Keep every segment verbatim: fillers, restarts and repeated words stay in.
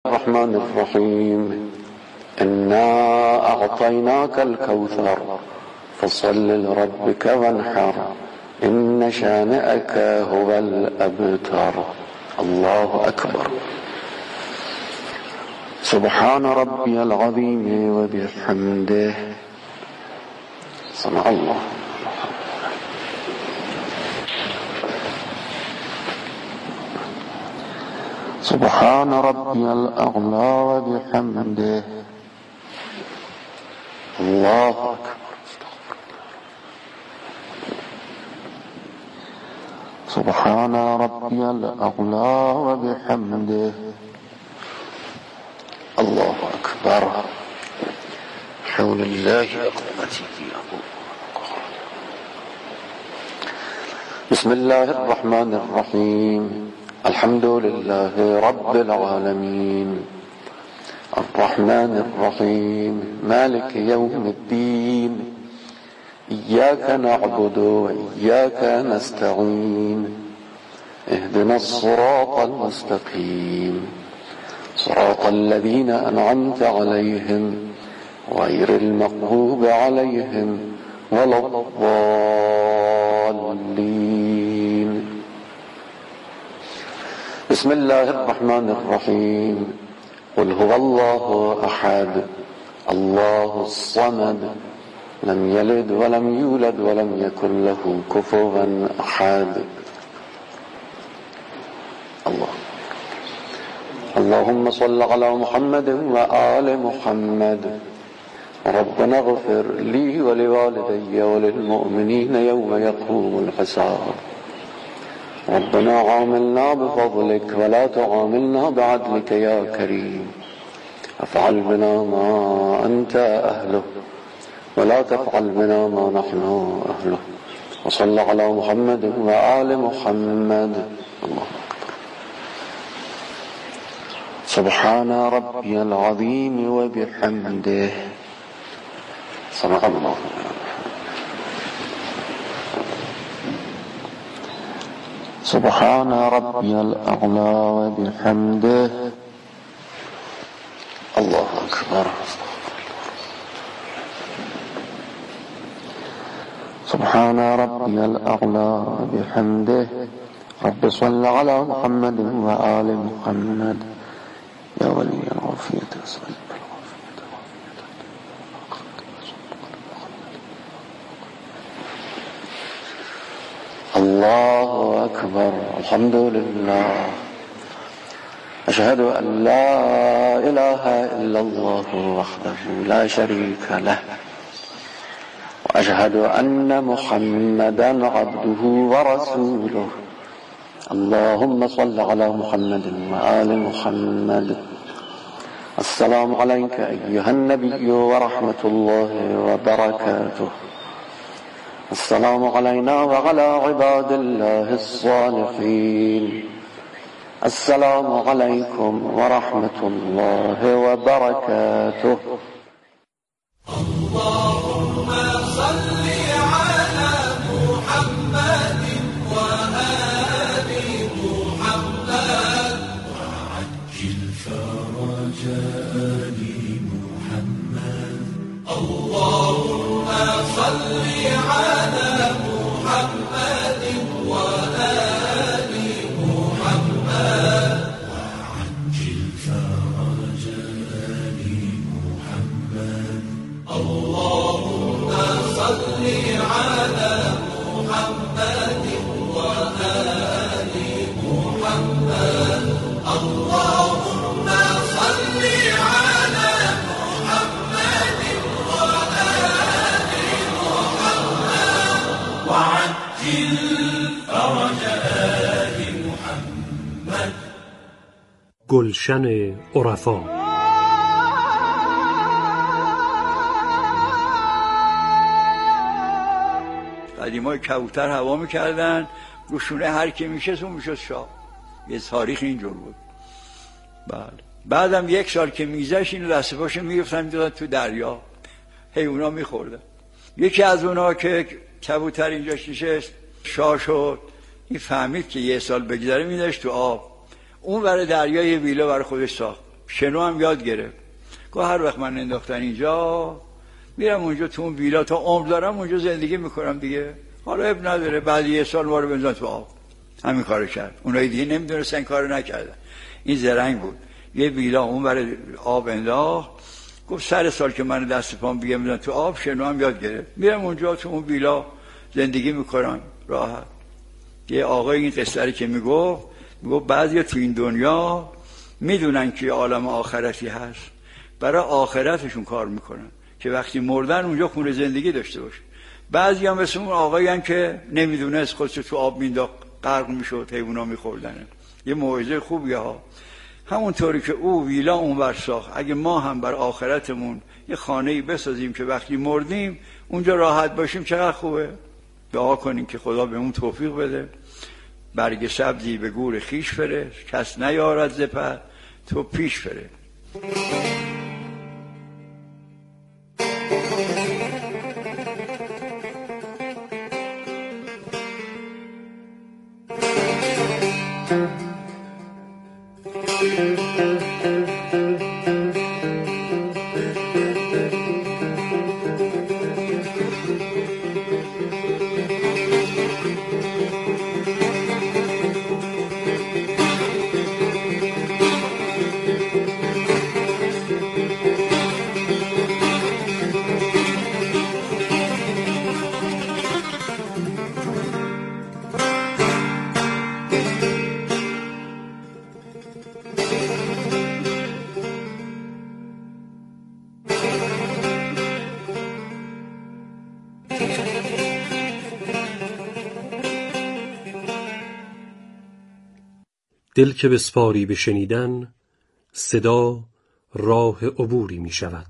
الرحمن الرحيم إنا أعطيناك الكوثر فصل لربك وانحر إن شانئك هو الأبتر. الله أكبر. سبحان ربي العظيم وبحمده. صنع الله. سبحان ربي الأعلى وبحمده. الله أكبر. سبحان ربي الأعلى وبحمده. الله أكبر. حول الله قوتي. بسم الله الرحمن الرحيم. الحمد لله رب العالمين الرحمن الرحيم مالك يوم الدين إياك نعبد وإياك نستعين اهدنا الصراط المستقيم صراط الذين أنعمت عليهم غير المغضوب عليهم ولا الضالين. بسم الله الرحمن الرحيم. قل هو الله أحد الله الصمد لم يلد ولم يولد ولم يكن له كفوا أحد. الله. اللهم صل على محمد وآل محمد. ربنا اغفر لي ولوالدي وللمؤمنين يوم يقوم الحساب. ربنا عاملنا بفضلك ولا تعاملنا بعدلك يا كريم. افعل بنا ما أنت أهله ولا تفعل بنا ما نحن أهله. وصل على محمد وآل محمد. الله أكبر. سبحان ربي العظيم وبحمده. صدق الله. سبحان ربي الأعلى وبحمده. الله أكبر. سبحان ربي الأعلى وبحمده. رب صل على محمد وآل محمد. يا ولي العافية أسأل الله أكبر. الحمد لله. أشهد أن لا إله إلا الله وحده لا شريك له وأشهد أن محمدا عبده ورسوله. اللهم صل على محمد وآل محمد. السلام عليك أيها النبي ورحمة الله وبركاته. السلام علينا وعلى عباد الله الصالحين. السلام عليكم ورحمة الله وبركاته. اللهم صل على محمد وآل محمد وعجل فرج آل محمد. اللهم صل على محمد وآل محمد وعجل فرج آل محمد. اللهم صل على محمد وآل محمد. اللهم صل على محمد وآل محمد وعجل فرج آل محمد. گلشن عرفا. قدیمای کبوتر هوا میکردن روشونه هر کی میشه اون میشد شاه. یه تاریخ اینجور بود. بله. بعدم یک سال که میگذشت این دست پاشو میگفتن میدادن تو دریا. حیونا میخوردن. یکی از اونها که کبوتر اینجا نشست شاه شد. این فهمید که یه سال بگذره میدهش تو آب. اون ور دریا یه ویلا برای خودش ساخت. شنو هم یاد گرفت. گفت هر وقت من انداختن اینجا میرم اونجا تو اون ویلا تا عمر دارم اونجا زندگی میکنم دیگه، حالا اب نداره بعد یه سال ما رو بندازن تو آب. همین کارو کرد. اونایی دیگه نمیدونستن کارو نکردن. این زرنگ بود. یه ویلا اون برای آب انداخت. گفت سر سال که من دست پام بیام میذارن تو آب، شنو هم یاد گرفت. میرم اونجا تو اون ویلا زندگی میکنم راحت. یه آقای این قصه رو که میگفت، میگفت بعضیا تو این دنیا میدونن که عالم آخرتی هست، برای آخرتشون کار میکنن که وقتی مردن اونجا خونه زندگی داشته باشه. بعضی هم مثل اون آقایان که نمیدونست خودش تو آب مینداخت، غرق میشد، حیونا میخوردن. یه موعظه خوبیه ها. همونطوری که او ویلا اونور ساخت، اگه ما هم بر آخرتمون یه خانه‌ای بسازیم که وقتی مردیم اونجا راحت باشیم، چقدر خوبه. دعا کنیم که خدا بهمون توفیق بده. برگ سبزی به گور خیش فرست، کس نیارد ز پر تو پیش فرست. دل که بسپاری به شنیدن، صدا راه عبوری می شود.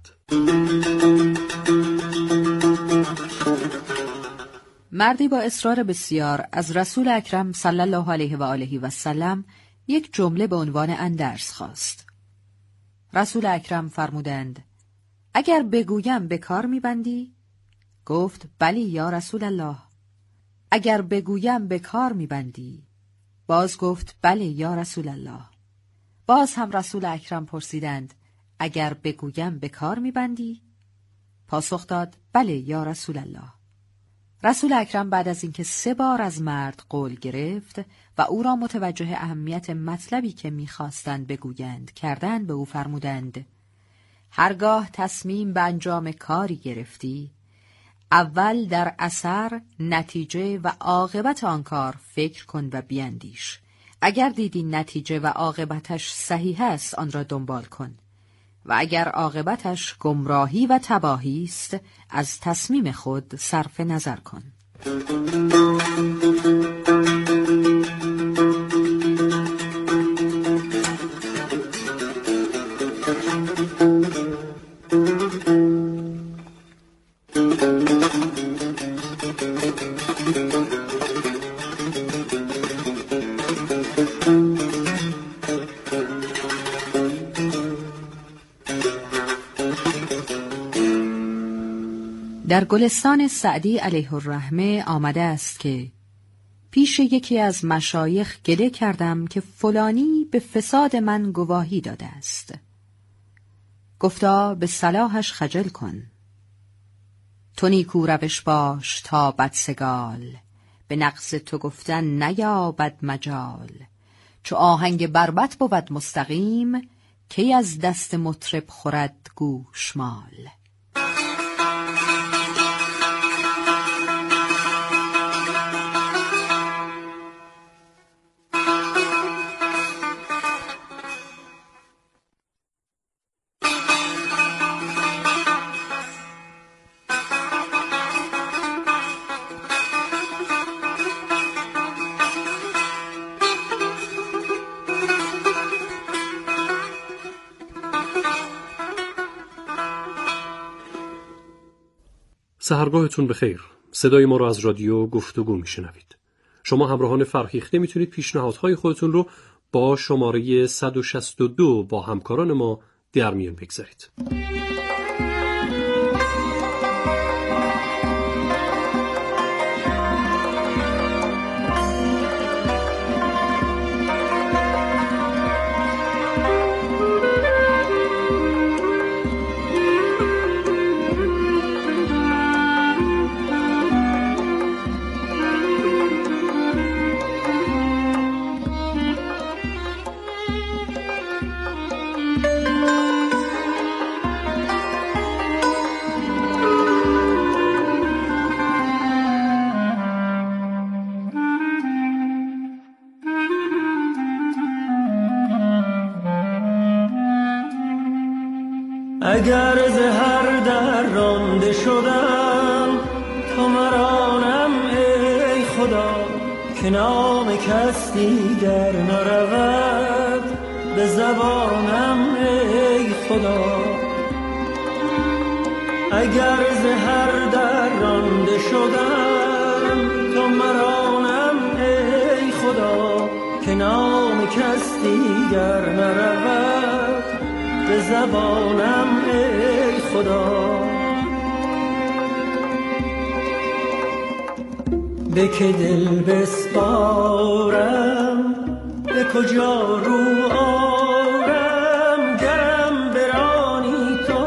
مردی با اصرار بسیار از رسول اکرم صلی الله علیه و آله و سلم یک جمله به عنوان اندرز خواست. رسول اکرم فرمودند: اگر بگویم به کار می‌بندی؟ گفت: بلی یا رسول الله. اگر بگویم به کار می‌بندی؟ باز گفت: بله یا رسول الله. باز هم رسول اکرم پرسیدند: اگر بگویم به کار می‌بندی؟ پاسخ داد: بله یا رسول الله. رسول اکرم بعد از اینکه سه بار از مرد قول گرفت و او را متوجه اهمیت مطلبی که می‌خواستند بگویند کردند، به او فرمودند: هرگاه تصمیم به انجام کاری گرفتی، اول در اثر، نتیجه و عاقبت آن کار فکر کن و بیندیش. اگر دیدی نتیجه و عاقبتش صحیح است، آن را دنبال کن، و اگر عاقبتش گمراهی و تباهی است، از تصمیم خود صرف نظر کن. در گلستان سعدی علیه الرحمه آمده است که پیش یکی از مشایخ گله کردم که فلانی به فساد من گواهی داده است. گفتا: به صلاحش خجل کن. تو نیکو روش باش تا بدسگال، به نقص تو گفتن نیابد مجال. چو آهنگ بربط بود مستقیم، کی از دست مطرب خورد گوشمال. سحرگاهتون بخیر. صدای ما رو از رادیو گفتگو میشنوید. شما همراهان فرهیخته میتونید پیشنهادهای خودتون رو با شماره صد و شصت و دو با همکاران ما در میون بگذارید. اگر ز هر در رانده شدم تو مرانم ای خدا، که نام کس دیگر نرود به زبانم ای خدا. اگر ز هر در رانده شدم تو مرانم ای خدا، که نام کس دیگر نرود به زبانم ای خدا. به که دل بسپارم به کجا رو آرم، گرم برانی تو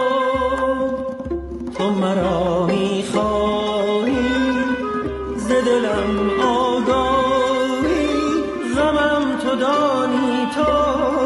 تو مرا میخوانی، ز دلم آگاهی غمم تو دانی تو.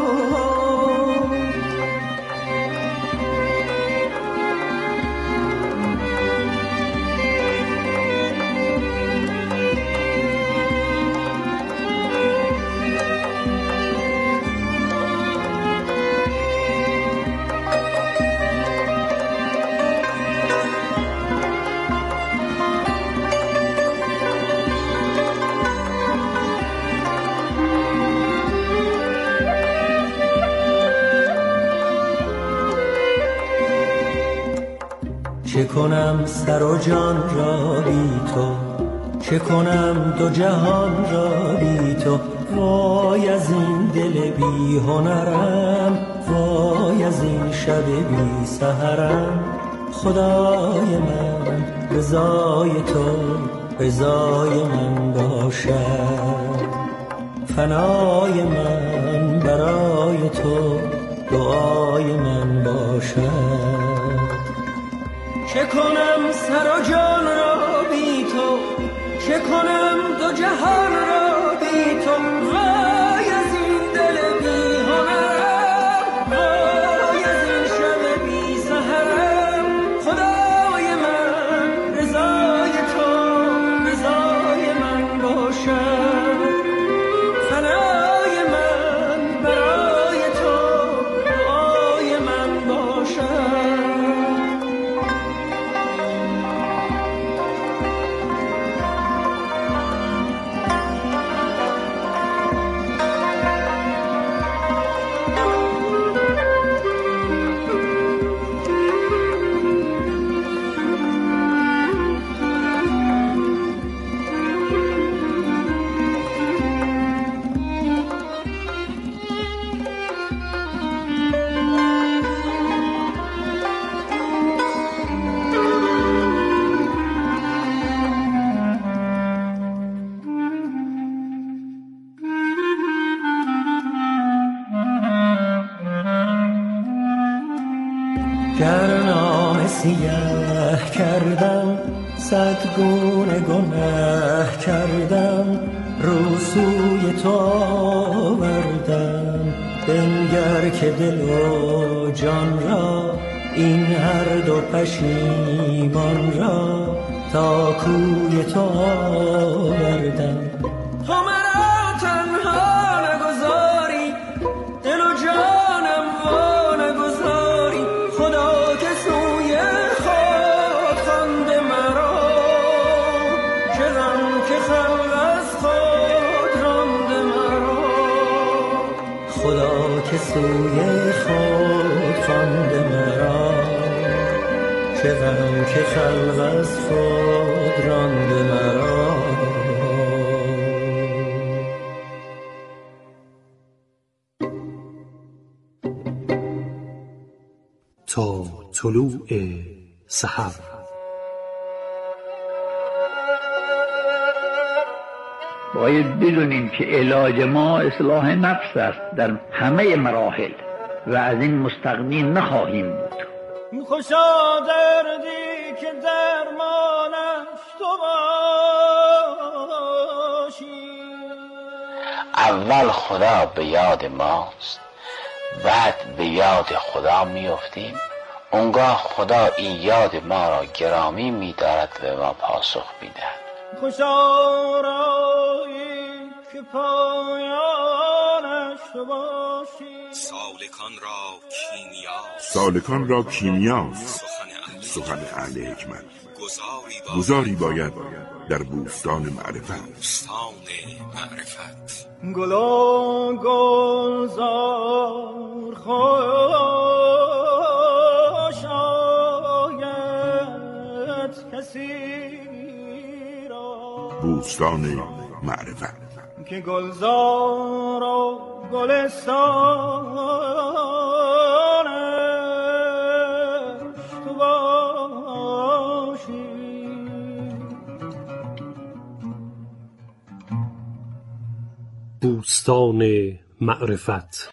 چه کنم سر و جان را بی تو، چه کنم دو جهان را بی تو. وای از این دل بی هنرم، وای از این شب بی سحرم. خدای من رضای تو رضای من باشد، فنای من برای تو دعای من باشد. چه کنم سر و جان را بی تو، چه کنم دو جهان را بی تو. وای از این دل بی هنرم، وای از این شب بی سحرم. خدای من رضای تو رضای من باشد، فنای من برای تو دعای من باشد. گر نام سیه کردم صد گونه گناه کردم، رو سوی تو آوردم. بنگر که دل و جان را این هر دو پشیمان را تا کوی تو آوردم. تو مرا تنها نگذاری، دل و جانم وا نگذاری. خدا که سوی خود خانده مرا، چه غم که خلق از خود رانده مرا. خدا که سوی خود خانده مرا، چه غم که خلق از خود رانده مرا. تا طلوع سحر باید بدونیم که علاج ما اصلاح نفس است در همه مراحل و از این مستغنی نخواهیم بود. خوشا دردی که درمانش تو باشی. اول خدا به یاد ماست، بعد به یاد خدا میافتیم. اونگاه خدا این یاد ما را گرامی می‌دارد و ما پاسخ می‌دهد. خوشا رایی که پایانش تو باشی. سالکان را کیمیا سالکان را کیمیاست سخن اهل حکمت. گذاری باید در بوستان معرفت. بوستان معرفت. گلا گلزار خوش آید کسی را. بوستان معرفت که گلزار و گلستانش تو باشی. بوستان معرفت.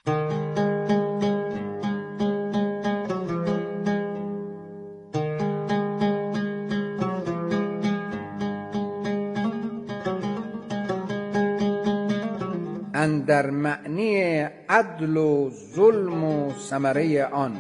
اندر معنی عدل و ظلم و ثمره آن.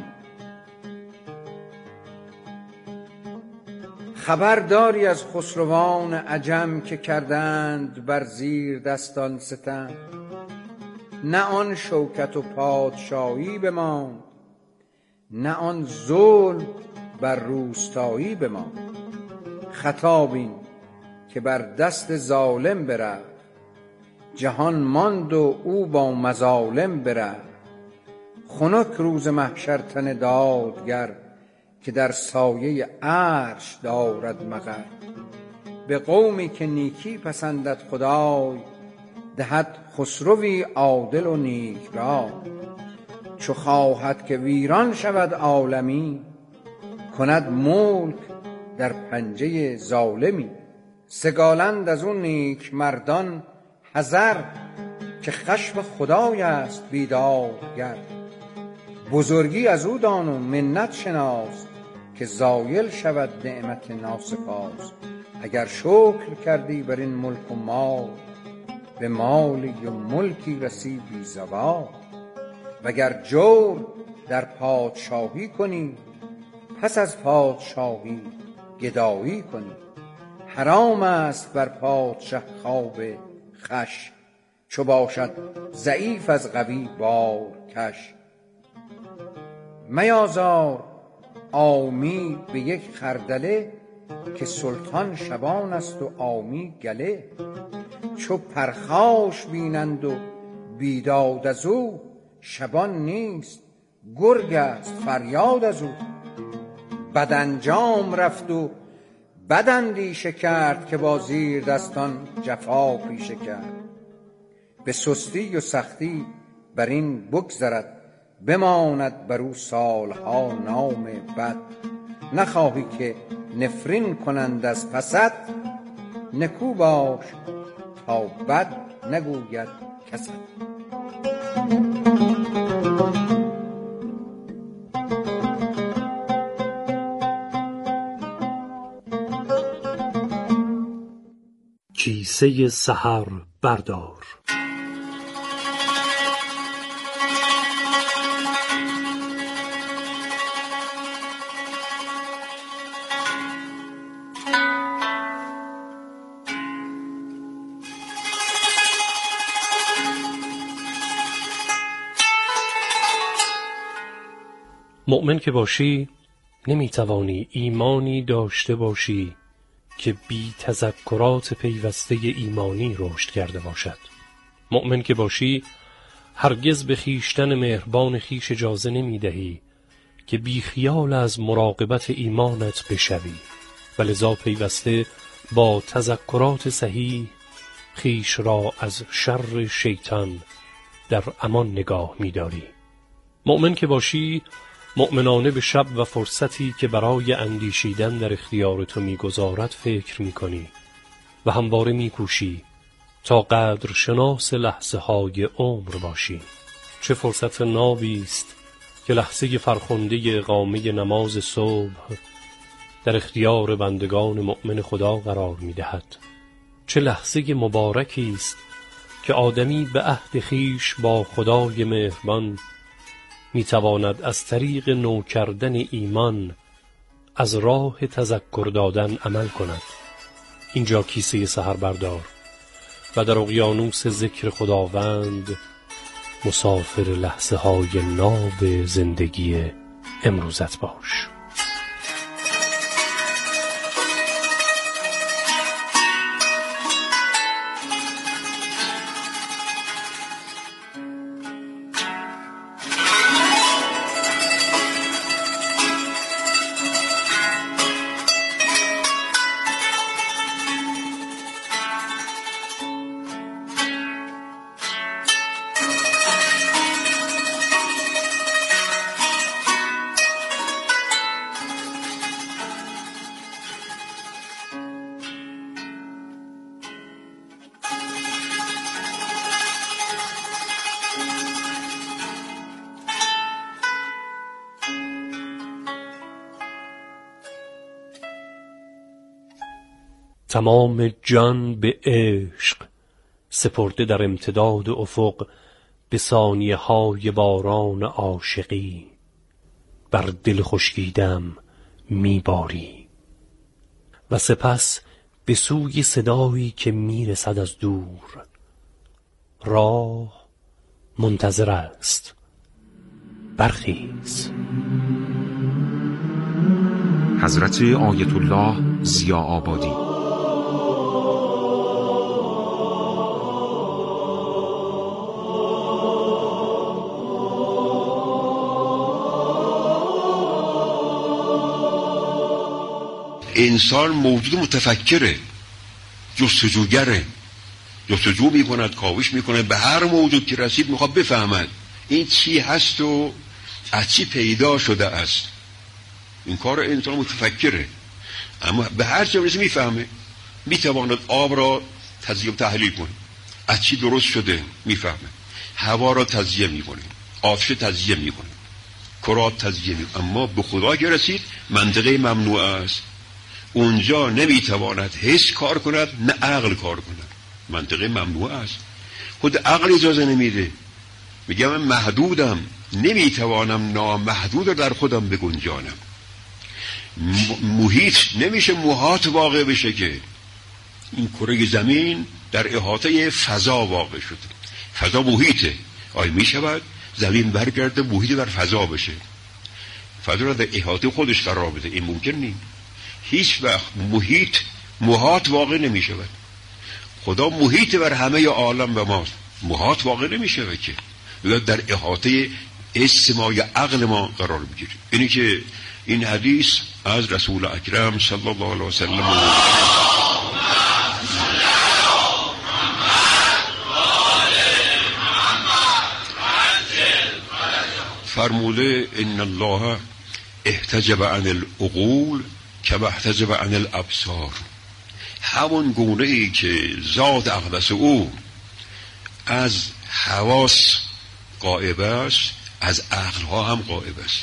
خبرداری از خسروان عجم که کردند بر زیر دستان ستم. نه آن شوکت و پادشاهی بماند، نه آن ظلم بر روستایی بماند. خطا بین که بر دست ظالم برفت، جهان ماند و او با مظالم برفت. خنک روز محشر تن دادگر، که در سایه عرش دارد مقر. به قومی که نیکی پسندد خدای، دهد خسروی عادل و نیک رای. چو خواهد که ویران شود عالمی، کند ملک در پنجه ظالمی. سگالند از اون نیک مردان حذر، که خشم خدای است بیدادگر. بزرگی از او دان و منت شناس، که زایل شود نعمت ناسپاس. اگر شکر کردی بر این ملک و مال، به مالی و ملکی رسی بی زوال. وگر جور در پادشاهی کنی، پس از پادشاهی گدایی کنی. حرام است بر پادشه خواب خش، چو باشد ضعیف از قوی بار کش. میازار عامی به یک خردله، که سلطان شبان است و عامی گله. چو پرخاش بینند و بیداد از او، شبان نیست گرگ است فریاد از او. بد انجام رفت و بد اندیشه کرد، که با زیر دستان جفا پیشه کرد. به سستی و سختی بر این بگذرد، بماند بر او سالها نام بد. نخواهی که نفرین کنند از پست، نکو باش تا بد نگوید کست. کیسه سحر بردار. مؤمن که باشی نمیتوانی ایمانی داشته باشی که بی تذکرات پیوسته ایمانی رشد کرده باشد. مؤمن که باشی هرگز به خیشتن مهربان خیش اجازه نمیدهی که بی خیال از مراقبت ایمانت بشوی، ولذا پیوسته با تذکرات صحیح خیش را از شر شیطان در امان نگاه می‌داری. مؤمن که باشی مؤمنانه به شب و فرصتی که برای اندیشیدن در اختیار تو می‌گذارد فکر می‌کنی و همواره می‌کوشی تا قدر شناس لحظه های عمر باشی. چه فرصت نابی است که لحظه فرخنده اقامه نماز صبح در اختیار بندگان مؤمن خدا قرار می‌دهد. چه لحظه مبارکی است که آدمی به عهد خیش با خدای مهربان می‌تواند از طریق نو کردن ایمان از راه تذکر دادن عمل کند. اینجا کیسه سحر بردار و در اقیانوس ذکر خداوند مسافر لحظه های ناب زندگی امروزت باش. تمام جان به عشق سپرده در امتداد افق، به ثانیه های باران عاشقی بر دل خشکیدم میباری. و سپس به سوی صدایی که میرسد از دور، راه منتظر است، برخیز. حضرت آیت الله ضیاء‌آبادی. انسان موجود متفکره، جستجوگره، جستجو میکند، کاوش میکند، به هر موجود که رسید میخواد بفهمد این چی هست و از چی پیدا شده است. این کار انسان متفکره، اما به هر چه برسه میفهمه. میتواند آب را تجزیه و تحلیل کنه، از چی درست شده میفهمه. هوا را تجزیه میکنه، آتش تجزیه میکنه، کرات تجزیه میکنه. اما به خدا که رسید منطقه ممنوع است. اونجا نمیتواند حس کار کند، نه عقل کار کند. منطقه ممنوع است. خود عقل اجازه نمیده. میگم من محدودم، نمیتوانم نامحدود در خودم بگنجانم. محیط نمیشه محاط واقع بشه که این کره زمین در احاطه فضا واقع شده. فضا محیطه. آیا میشود زمین برگرده محیط در فضا بشه، فضا را در احاطه خودش قرار بده؟ این ممکن نیست. هیچ وقت محیط محاط واقع نمی شود. خدا محیط بر همه عالم به ماست، محاط واقع نمی شود که در احاطه اجتماعی عقل ما قرار بگیره. اینی که این حدیث از رسول اکرم صلی الله علیه و سلم فرموده ان الله احتجب عن العقول کما احتجب عن الابصار. همون گونه ای که ذات اقدس او از حواس غائب است، از عقل ها هم غائب است.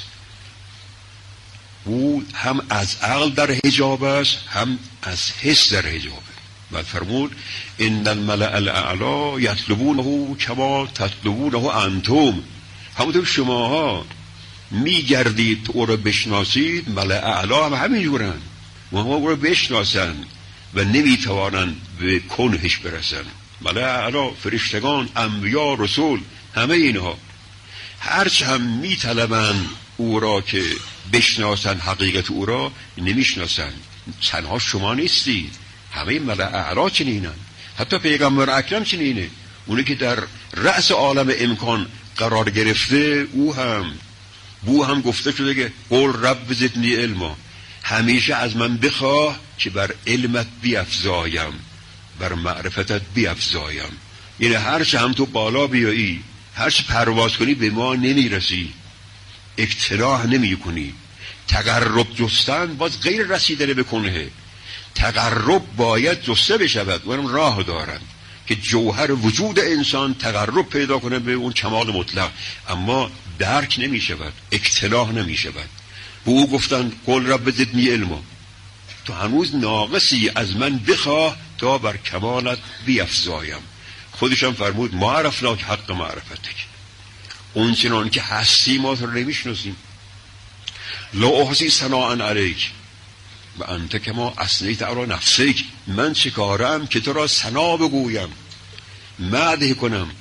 او هم از عقل در حجاب است، هم از حس در حجاب. و فرمود ان الملأ الاعلی یطلبونه کما تطلبونه انتم. همونطور شماها میگردید او را بشناسید، ملأ اعلی هم همینجورن، و هم او را بشناسن و نمیتوانن به کنهش برسن. ملأ اعلی، فرشتگان، انبیا، رسول، همه اینها هرچه هم میطلبن او را که بشناسن حقیقت او را، نمیشناسن. تنها شما نیستید، همه ملأ اعلی چنینن. حتی پیغمبر اکرم چنینه، اونی که در رأس عالم امکان قرار گرفته، او هم بو هم گفته شده که قول رب زدنی علما، همیشه از من بخواه که بر علمت بیفزایم، بر معرفتت بیفزایم. یعنی هرچه هم تو بالا بیایی، هرچه پرواز کنی به ما نمیرسی، اقتناع نمی کنی. تقرب جستن باز غیر رسیدن بکنه. تقرب باید جسته بشود و راه دارند که جوهر وجود انسان تقرب پیدا کنه به اون کمال مطلق، اما درک نمی شود، اقتناع نمی شود. به او گفتن قل رب زدنی علما، تو هنوز ناقصی، از من بخواه تا بر کمالت بیفزایم. خودشم فرمود ما عرفنا که حق معرفتک، اون چنان که هستی ما تو نمیشناسیم. لا احصی ثناء علیک و انت کما اثنیت علی نفسک. من چه کارم که تو را ثنا بگویم، مدح کنم،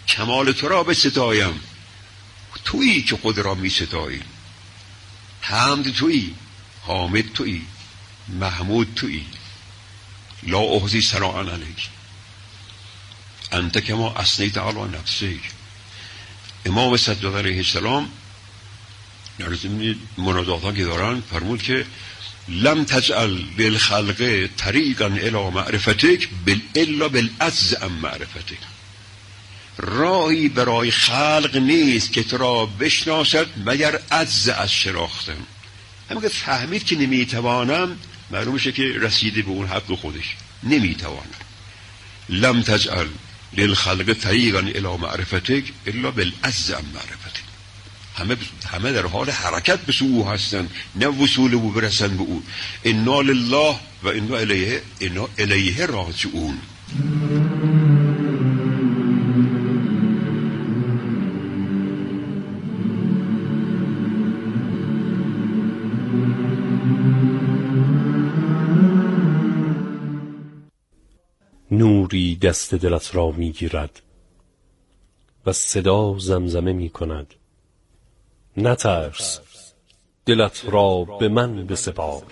کمال تو را بستایم، تویی که خود را می ستایی. حمد تویی، حامد تویی، محمود تویی. لا احصی ثناء علیک انت کما اثنیت علی نفسک. امام صدق علیه السلام در ضمن مناجات‌ها که دارن فرمود که لم تجعل للخلق طریقا الی معرفتک بل الا بالعجز عن معرفتک. راهی برای خلق نیست که تو را بشناسد مگر عجز از شناختن. همین که فهمید که نمیتوانم، معلوم شه که رسیده به اون حد خودش نمیتوانم. لم تجعل للخلق طریقا الی معرفتک الا بالعجز عن معرفتک. همه همه در حال حرکت به سوی او هستند، نه وصول او برسند به او. انا لله و انا الیه انا الیه راجعون. نوری دست دلت را می گیرد و صدا زمزمه می کند نترس، دلت را به من بسپار.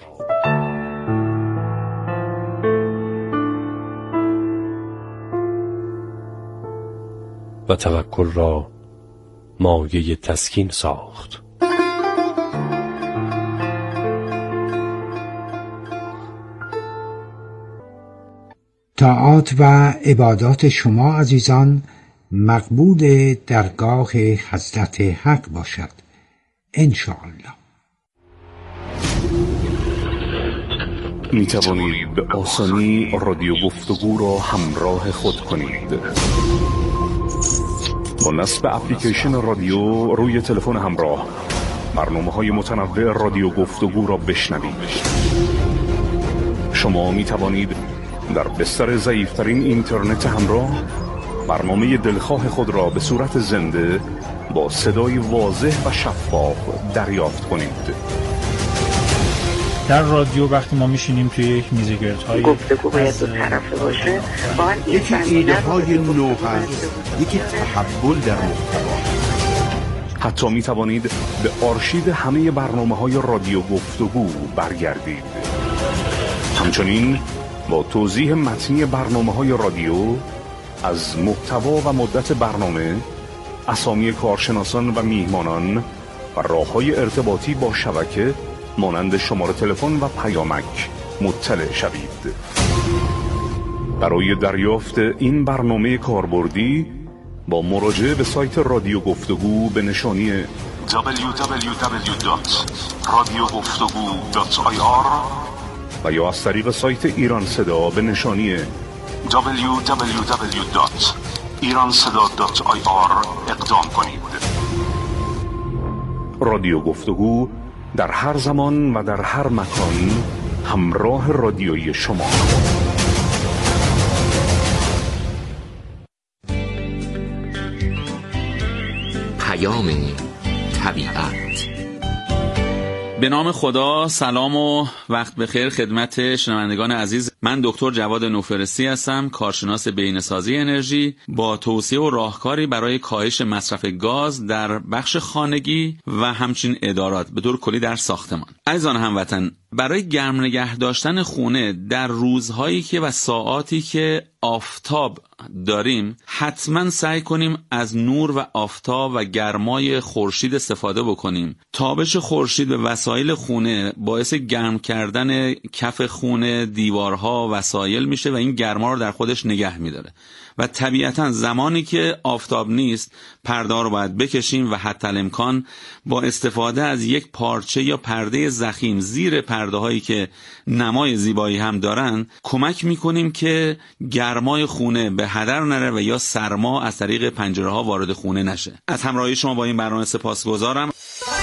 و توکل را مایه تسکین ساخت. طاعات و عبادات شما عزیزان مقبول درگاه حضرت حق باشد انشاءالله. می توانید به آسانی رادیو گفتگو را همراه خود کنید. با نصب اپلیکیشن رادیو روی تلفن همراه برنامه‌های متنوع رادیو گفتگو را بشنوید. شما می توانید در بستر ضعیف‌ترین اینترنت همراه برنامه دلخواه خود را به صورت زنده با صدای واضح و شفاف دریافت کنید. در رادیو وقتی ما میشینیم توی یک میزگردهای گفتگو باید دو طرفه باشه، یکی ایده های نو هست، یکی تحول در محتوا. حتی می توانید به آرشیو همه برنامه های رادیو گفتگو برگردید. همچنین با توضیح متنی برنامه های رادیو از محتوا و مدت برنامه، اسامی کارشناسان و میهمانان و راه‌های ارتباطی با شبکه مانند شماره تلفن و پیامک مطلع شوید. برای دریافت این برنامه کاربردی با مراجعه به سایت رادیو گفتگو به نشانی دبلیو دبلیو دبلیو دات رادیو گفتگو دات آی آر و یا از طریق سایت ایران صدا به نشانی دبلیو دبلیو دبلیو دات ایران صدا دات آی آر اقدام کنید. رادیو گفتگو در هر زمان و در هر مکان همراه رادیویی شما. پیام طبیعت. به نام خدا، سلام و وقت بخیر خدمت شنوندگان عزیز. من دکتر جواد نوفرستی هستم، کارشناس بهینه‌سازی انرژی با توصیه و راهکاری برای کاهش مصرف گاز در بخش خانگی و همچنین ادارات به طور کلی در ساختمان. عزیزان هموطن، برای گرم نگه داشتن خونه در روزهایی که و ساعاتی که آفتاب داریم حتما سعی کنیم از نور و آفتاب و گرمای خورشید استفاده بکنیم. تابش خورشید به وسایل خونه باعث گرم کردن کف خونه، دیوارها، وسایل میشه و این گرما رو در خودش نگه میداره. و طبیعتا زمانی که آفتاب نیست پرده رو باید بکشیم و حتی الامکان با استفاده از یک پارچه یا پرده ضخیم زیر پرده هایی که نمای زیبایی هم دارن کمک میکنیم که گرمای خونه به هدر نره و یا سرما از طریق پنجره ها وارد خونه نشه. از همراهی شما با این برنامه سپاسگزارم.